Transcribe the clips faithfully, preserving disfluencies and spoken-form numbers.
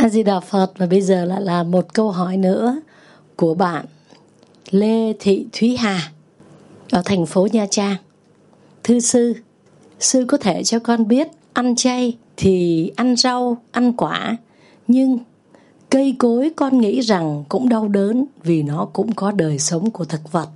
A Di Đà Phật. Và bây giờ lại là một câu hỏi nữa của bạn Lê Thị Thúy Hà ở thành phố Nha Trang. Thưa sư, sư có thể cho con biết ăn chay thì ăn rau, ăn quả, nhưng cây cối con nghĩ rằng cũng đau đớn vì nó cũng có đời sống của thực vật.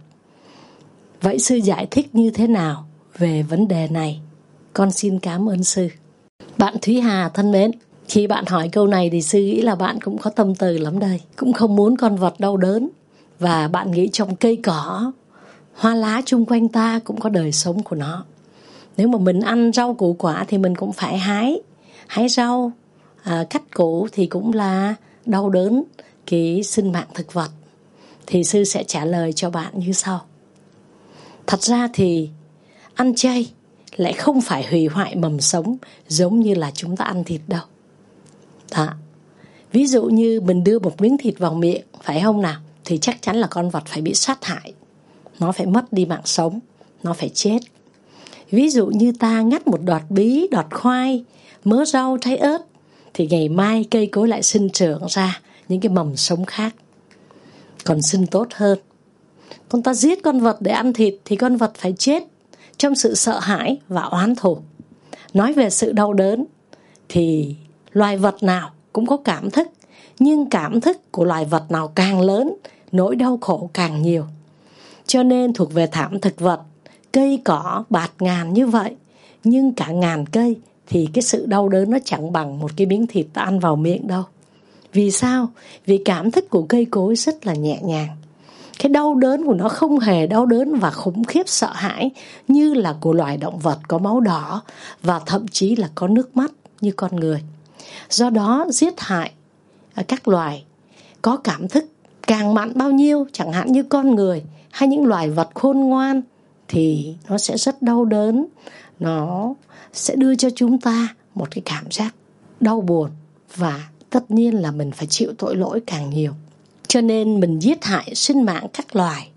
Vậy sư giải thích như thế nào về vấn đề này? Con xin cảm ơn sư. Bạn Thúy Hà thân mến, khi bạn hỏi câu này thì sư nghĩ là bạn cũng có tâm từ lắm đây. Cũng không muốn con vật đau đớn. Và bạn nghĩ trong cây cỏ, hoa lá chung quanh ta cũng có đời sống của nó. Nếu mà mình ăn rau củ quả thì mình cũng phải hái. Hái rau, à, cắt củ thì cũng là đau đớn cái sinh mạng thực vật. Thì sư sẽ trả lời cho bạn như sau. Thật ra thì ăn chay lại không phải hủy hoại mầm sống giống như là chúng ta ăn thịt đâu. Đó. Ví dụ như mình đưa một miếng thịt vào miệng, phải không nào? Thì chắc chắn là con vật phải bị sát hại. Nó phải mất đi mạng sống, nó phải chết. Ví dụ như ta ngắt một đọt bí, đọt khoai, mớ rau, trái ớt, thì ngày mai cây cối lại sinh trưởng ra những cái mầm sống khác, còn sinh tốt hơn. Còn ta giết con vật để ăn thịt thì con vật phải chết trong sự sợ hãi và oán thù. Nói về sự đau đớn thì loài vật nào cũng có cảm thức, nhưng cảm thức của loài vật nào càng lớn, nỗi đau khổ càng nhiều. Cho nên thuộc về thảm thực vật, cây cỏ bạt ngàn như vậy, nhưng cả ngàn cây thì cái sự đau đớn nó chẳng bằng một cái miếng thịt ta ăn vào miệng đâu. Vì sao? Vì cảm thức của cây cối rất là nhẹ nhàng. Cái đau đớn của nó không hề đau đớn và khủng khiếp sợ hãi như là của loài động vật có máu đỏ và thậm chí là có nước mắt như con người. Do đó giết hại các loài có cảm thức càng mặn bao nhiêu, chẳng hạn như con người hay những loài vật khôn ngoan, thì nó sẽ rất đau đớn. Nó sẽ đưa cho chúng ta một cái cảm giác đau buồn, và tất nhiên là mình phải chịu tội lỗi càng nhiều. Cho nên mình giết hại sinh mạng các loài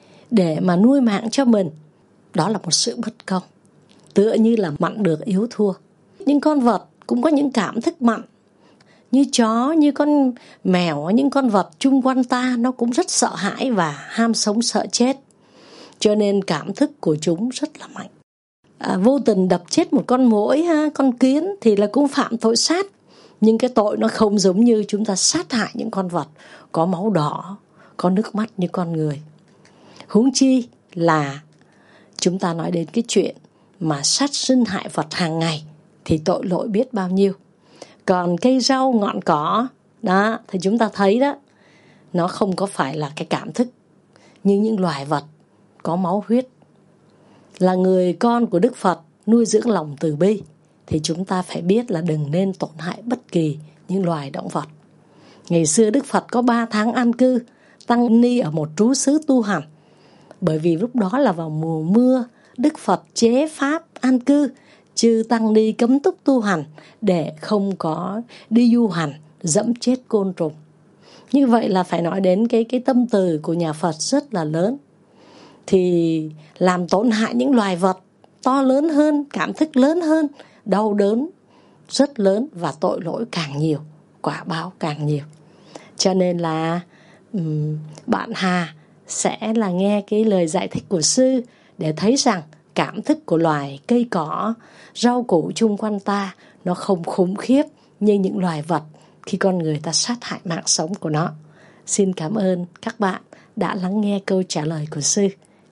để mà nuôi mạng cho mình, đó là một sự bất công. Tựa như là mặn được yếu thua. Những con vật cũng có những cảm thức mặn, như chó, như con mèo, những con vật chung quanh ta nó cũng rất sợ hãi và ham sống sợ chết. Cho nên cảm thức của chúng rất là mạnh. À, vô tình đập chết một con muỗi, ha, con kiến thì là cũng phạm tội sát. Nhưng cái tội nó không giống như chúng ta sát hại những con vật có máu đỏ, có nước mắt như con người. Huống chi là chúng ta nói đến cái chuyện mà sát sinh hại vật hàng ngày thì tội lỗi biết bao nhiêu. Còn cây rau, ngọn cỏ đó thì chúng ta thấy đó, nó không có phải là cái cảm thức như những loài vật có máu huyết. Là người con của Đức Phật nuôi dưỡng lòng từ bi thì chúng ta phải biết là đừng nên tổn hại bất kỳ những loài động vật. Ngày xưa Đức Phật có ba tháng an cư, tăng ni ở một trú xứ tu hành. Bởi vì lúc đó là vào mùa mưa, Đức Phật chế pháp an cư, chư tăng ni cấm túc tu hành để không có đi du hành dẫm chết côn trùng. Như vậy là phải nói đến cái, cái tâm từ của nhà Phật rất là lớn. Thì làm tổn hại những loài vật to lớn hơn, cảm thức lớn hơn, đau đớn rất lớn và tội lỗi càng nhiều, quả báo càng nhiều. Cho nên là um, bạn Hà sẽ là nghe cái lời giải thích của sư để thấy rằng cảm thức của loài cây cỏ, rau củ chung quanh ta nó không khủng khiếp như những loài vật khi con người ta sát hại mạng sống của nó. Xin cảm ơn các bạn đã lắng nghe câu trả lời của sư.